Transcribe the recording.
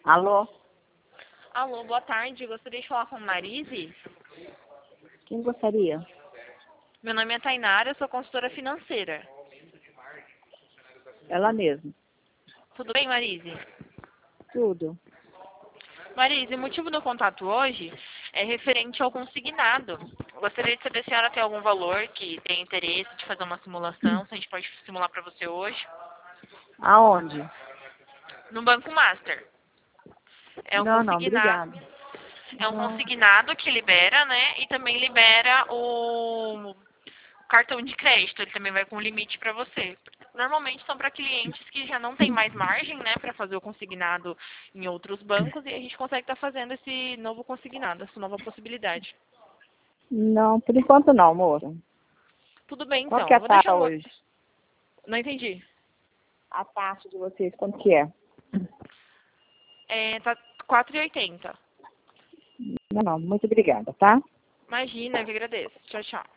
Alô? Alô, boa tarde. Gostaria de falar com Marise. Quem gostaria? Meu nome é Tainara, eu sou consultora financeira. Ela mesma. Tudo bem, Marise? Tudo. Marise, o motivo do contato hoje é referente ao consignado. Gostaria de saber se a senhora tem algum valor que tem interesse de fazer uma simulação, se a gente pode simular para você hoje. Aonde? No Banco Master. É um Não, consignado. obrigada. É um consignado que libera, né? E também libera o cartão de crédito. Ele também vai com limite para você. Normalmente são para clientes que já não tem mais margem, né, para fazer o consignado em outros bancos, e a gente consegue estar fazendo esse novo consignado, essa nova possibilidade. Não, por enquanto não, moça. Tudo bem, Quanto então. que é Eu a vou deixar taxa um... hoje? Não entendi. A taxa de vocês, quanto que é? Tá 4,80. Não, muito obrigada, tá? Imagina, eu que agradeço. Tchau, tchau.